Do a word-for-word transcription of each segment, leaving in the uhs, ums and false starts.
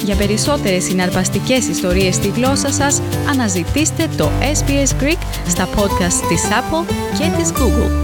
Για περισσότερες συναρπαστικές ιστορίες στη γλώσσα σας, αναζητήστε το ες μπι ες Greek στα podcast της Apple και της Google.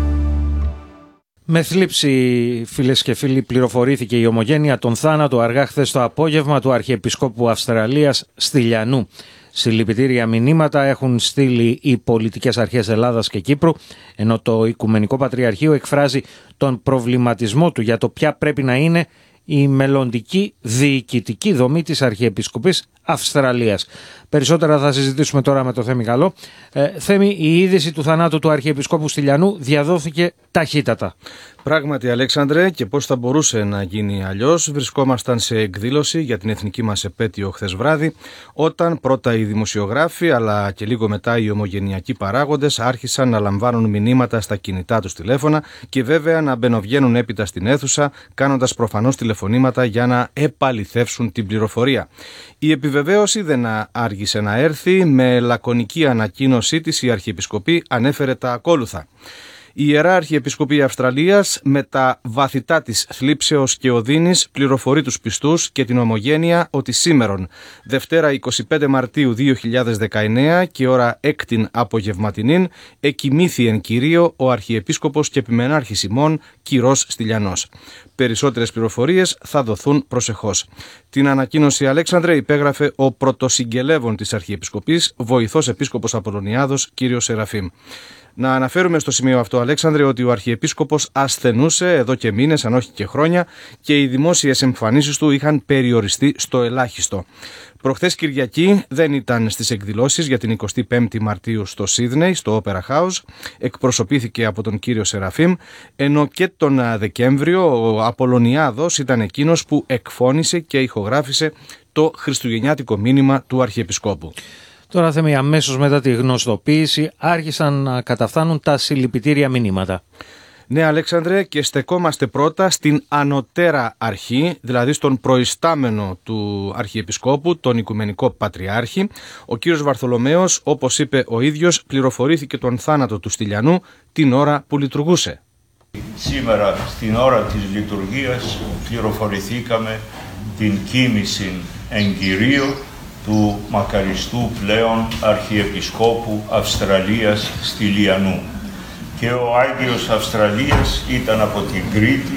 Με θλίψη, φίλες και φίλοι, πληροφορήθηκε η ομογένεια τον θάνατο αργά χθες το απόγευμα του Αρχιεπισκόπου Αυστραλίας Στυλιανού. Συλληπιτήρια μηνύματα έχουν στείλει οι πολιτικές αρχές Ελλάδας και Κύπρου, ενώ το Οικουμενικό Πατριαρχείο εκφράζει τον προβληματισμό του για το ποια πρέπει να είναι η μελλοντική διοικητική δομή της Αρχιεπισκοπής Αυστραλίας. Περισσότερα θα συζητήσουμε τώρα με το Θέμη Καλό. Ε, Θέμη, η είδηση του θανάτου του Αρχιεπισκόπου Στυλιανού διαδόθηκε ταχύτατα. Πράγματι, Αλέξανδρε, και πώς θα μπορούσε να γίνει αλλιώς. Βρισκόμασταν σε εκδήλωση για την εθνική μας επέτειο χθες βράδυ, όταν πρώτα οι δημοσιογράφοι αλλά και λίγο μετά οι ομογενειακοί παράγοντες άρχισαν να λαμβάνουν μηνύματα στα κινητά τους τηλέφωνα και βέβαια να μπαινοβγαίνουν έπειτα στην αίθουσα, κάνοντας προφανώς τηλεφωνήματα για να επαληθεύσουν την πληροφορία. Η επιβεβαίωση δεν άργησε να έρθει. Με λακωνική ανακοίνωσή της η Αρχιεπισκοπή ανέφερε τα ακόλουθα. Η Ιερά Αρχιεπισκοπή Αυστραλίας, με τα βαθυτά της θλίψεως και οδύνης, πληροφορεί τους πιστούς και την ομογένεια ότι σήμερον, Δευτέρα εικοστή πέμπτη Μαρτίου δύο χιλιάδες δεκαεννέα και ώρα έκτην απογευματινήν, εκοιμήθη εν Κυρίω ο Αρχιεπίσκοπος και Επιμενάρχης ημών Κυρός Στυλιανός. Περισσότερες πληροφορίες θα δοθούν προσεχώς. Την ανακοίνωση, Αλέξανδρε, υπέγραφε ο πρωτοσυγγελεύων της Αρχιεπισκοπής, βοηθός επίσκοπος Απολωνιάδος κ. Σεραφείμ. Να αναφέρουμε στο σημείο αυτό, Αλέξανδρε, ότι ο Αρχιεπίσκοπος ασθενούσε εδώ και μήνες, αν όχι και χρόνια, και οι δημόσιες εμφανίσεις του είχαν περιοριστεί στο ελάχιστο. Προχθές Κυριακή δεν ήταν στις εκδηλώσεις για την εικοστή πέμπτη Μαρτίου στο Σίδνεϊ, στο Opera House. Εκπροσωπήθηκε από τον κύριο Σεραφείμ, ενώ και τον Δεκέμβριο ο Απολωνιάδος ήταν εκείνος που εκφώνησε και ηχογράφησε το χριστουγεννιάτικο μήνυμα του Αρχιεπισκόπου. Τώρα, Θέμη, αμέσως μετά τη γνωστοποίηση άρχισαν να καταφθάνουν τα συλληπιτήρια μηνύματα. Ναι, Αλέξανδρε, και στεκόμαστε πρώτα στην ανωτέρα αρχή, δηλαδή στον προϊστάμενο του Αρχιεπισκόπου, τον Οικουμενικό Πατριάρχη. Ο κύριος Βαρθολομαίος, όπως είπε ο ίδιος, πληροφορήθηκε τον θάνατο του Στυλιανού την ώρα που λειτουργούσε. Σήμερα, στην ώρα της λειτουργίας, πληροφορηθήκαμε την κοίμηση εν Κυρίω του μακαριστού πλέον Αρχιεπισκόπου Αυστραλίας Στυλιανού. Και ο Άγιος Αυστραλίας ήταν από την Κρήτη,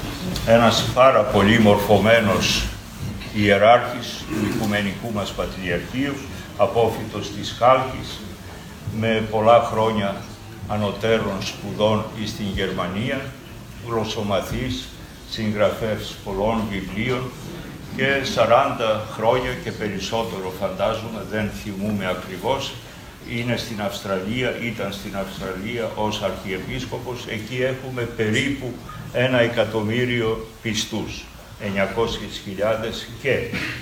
ένας πάρα πολύ μορφωμένος ιεράρχης του Οικουμενικού μας Πατριαρχείου, απόφοιτος της Χάλκης, με πολλά χρόνια ανωτέρων σπουδών στην Γερμανία, γλωσσομαθής, συγγραφέας πολλών βιβλίων, και σαράντα χρόνια και περισσότερο, φαντάζομαι, δεν θυμούμαι ακριβώς, είναι στην Αυστραλία, ήταν στην Αυστραλία ως Αρχιεπίσκοπος. Εκεί έχουμε περίπου ένα εκατομμύριο πιστούς, εννιακόσιες χιλιάδες και...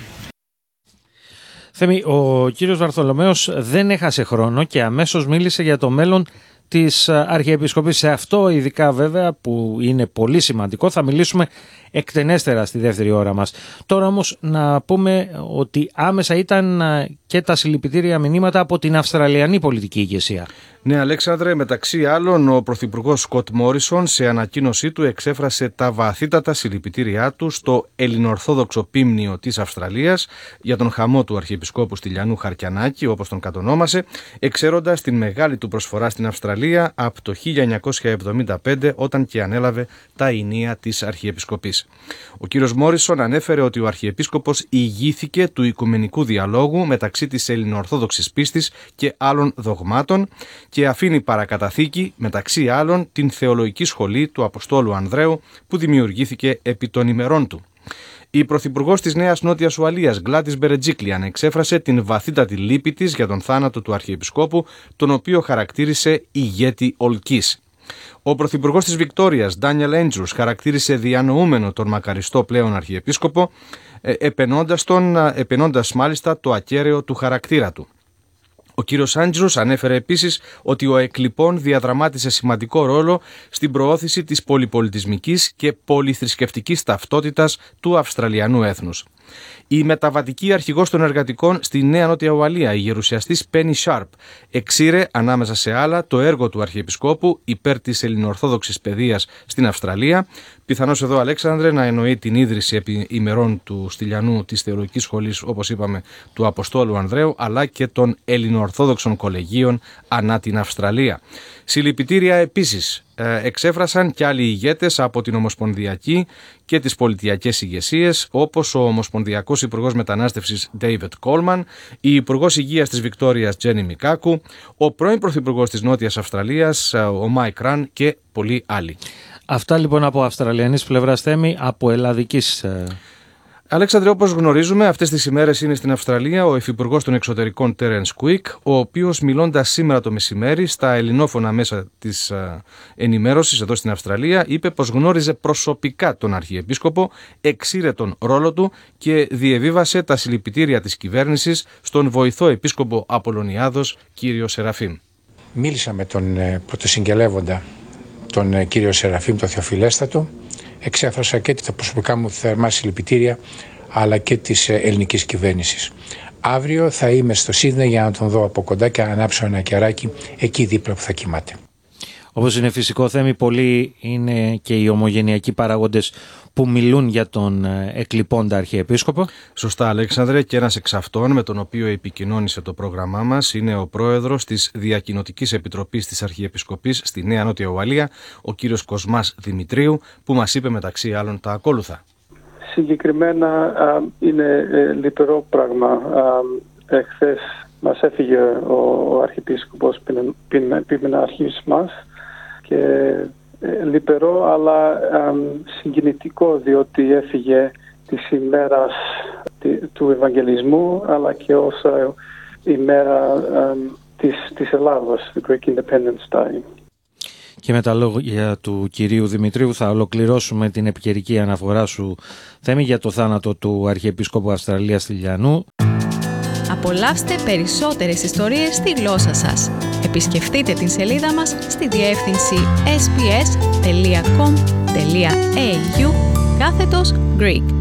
Θέμη, ο κύριος Βαρθολομαίος δεν έχασε χρόνο και αμέσως μίλησε για το μέλλον της Αρχιεπισκοπής. Σε αυτό ειδικά, βέβαια, που είναι πολύ σημαντικό, θα μιλήσουμε εκτενέστερα στη δεύτερη ώρα μας. Τώρα όμως να πούμε ότι άμεσα ήταν και τα συλληπιτήρια μηνύματα από την Αυστραλιανή πολιτική ηγεσία. Ναι, Αλέξανδρε, μεταξύ άλλων ο Πρωθυπουργός Σκοτ Μόρισον σε ανακοίνωσή του εξέφρασε τα βαθύτατα συλληπιτήριά του στο Ελληνοορθόδοξο Πίμνιο της Αυστραλίας για τον χαμό του Αρχιεπισκόπου Στυλιανού Χαρκιανάκη, όπως τον κατονόμασε, εξαίροντας την μεγάλη του προσφορά στην Αυστραλία από το χίλια εννιακόσια εβδομήντα πέντε, όταν και ανέλαβε τα ηνία της Αρχιεπισκοπής. Ο κύριος Μόρισον ανέφερε ότι ο Αρχιεπίσκοπος ηγήθηκε του οικουμενικού διαλόγου μεταξύ της ελληνοορθόδοξης πίστης και άλλων δογμάτων και αφήνει παρακαταθήκη, μεταξύ άλλων, την θεολογική σχολή του Αποστόλου Ανδρέου που δημιουργήθηκε επί των ημερών του. Η Πρωθυπουργός της Νέας Νότιας Ουαλίας, Γκλάντις Μπερετζίκλιαν, εξέφρασε την βαθύτατη λύπη της για τον θάνατο του Αρχιεπισκόπου, τον οποίο χαρακτήρισε ηγέτη ολκής. Ο Πρωθυπουργός της Βικτόριας, Ντάνιελ Έντζρους, χαρακτήρισε διανοούμενο τον μακαριστό πλέον Αρχιεπίσκοπο, επενώντας, τον, επενώντας μάλιστα το ακέραιο του χαρακτήρα του. Ο κύριος Άντζρους ανέφερε επίσης ότι ο εκλειπών διαδραμάτισε σημαντικό ρόλο στην προώθηση της πολυπολιτισμικής και πολυθρησκευτικής ταυτότητας του Αυστραλιανού έθνους. Η μεταβατική αρχηγός των εργατικών στη Νέα Νότια Ουαλία, η γερουσιαστής Πένι Σάρπ, εξήρε ανάμεσα σε άλλα το έργο του Αρχιεπισκόπου υπέρ της ελληνοορθόδοξης παιδείας στην Αυστραλία, Πιθανώς εδώ, Αλέξανδρε, να εννοεί την ίδρυση επί ημερών του Στυλιανού της Θεολογικής Σχολής, όπως είπαμε, του Αποστόλου Ανδρέου, αλλά και των Ελληνοορθόδοξων κολεγίων ανά την Αυστραλία. Συλληπιτήρια επίσης εξέφρασαν και άλλοι ηγέτες από την Ομοσπονδιακή και τις πολιτιακές ηγεσίες, όπως ο Ομοσπονδιακός Υπουργός Μετανάστευσης David Coleman, η Υπουργός Υγείας της Βικτόριας Τζένι Μικάκου, ο πρώην Πρωθυπουργός της Νότιας Αυστραλίας ο Μάικ Ραν και πολλοί άλλοι. Αυτά λοιπόν από αυστραλιανής πλευράς, Θέμη, από ελλαδικής. Αλέξανδρε, όπως γνωρίζουμε, αυτές τις ημέρες είναι στην Αυστραλία ο Υφυπουργός των Εξωτερικών Τέρενς Κουίκ, ο οποίος, μιλώντας σήμερα το μεσημέρι στα ελληνόφωνα μέσα της ενημέρωσης εδώ στην Αυστραλία, είπε πως γνώριζε προσωπικά τον Αρχιεπίσκοπο, εξήρε τον ρόλο του και διεβίβασε τα συλληπιτήρια της κυβέρνησης στον βοηθό Επίσκοπο Απολωνιάδος κύριο Σεραφείμ. Μίλησα με τον πρωτοσυγγελεύοντα, τον κύριο Σεραφείμ, τον Θεοφιλέστατο. Εξέφρασα και τα προσωπικά μου θερμά συλληπιτήρια, αλλά και της ελληνικής κυβέρνησης. Αύριο θα είμαι στο Σίδνεϊ για να τον δω από κοντά και να ανάψω ένα κεράκι εκεί δίπλα που θα κοιμάται. Όπως είναι φυσικό, Θέμη, πολλοί είναι και οι ομογενειακοί παράγοντες που μιλούν για τον εκλειπώντα Αρχιεπίσκοπο. Σωστά, Αλέξανδρε, και ένας εξ αυτών με τον οποίο επικοινώνησε το πρόγραμμά μας είναι ο πρόεδρος της Διακοινοτικής Επιτροπής της Αρχιεπισκοπής στη Νέα Νότια Ουαλία, ο κύριος Κοσμάς Δημητρίου, που μας είπε μεταξύ άλλων τα ακόλουθα. Συγκεκριμένα α, είναι ε, λυπηρό πράγμα. Α, εχθές μας έφυγε ο, ο Αρχιεπίσκοπος Ποιμενάρχης μας και ε, λυπηρό αλλά α, συγκινητικό, διότι έφυγε της ημέρας του Ευαγγελισμού αλλά και ως α, ημέρα α, της, της Ελλάδος, the Greek Independence Day. Και με τα λόγια του κυρίου Δημητρίου θα ολοκληρώσουμε την επικαιρική αναφορά σου, Θέμη, για το θάνατο του Αρχιεπίσκοπου Αυστραλίας Στυλιανού. Απολαύστε περισσότερες ιστορίες στη γλώσσα σας. Επισκεφτείτε την σελίδα μας στη διεύθυνση ες μπι ες τελεία κομ τελεία έι γιου κάθετος Greek.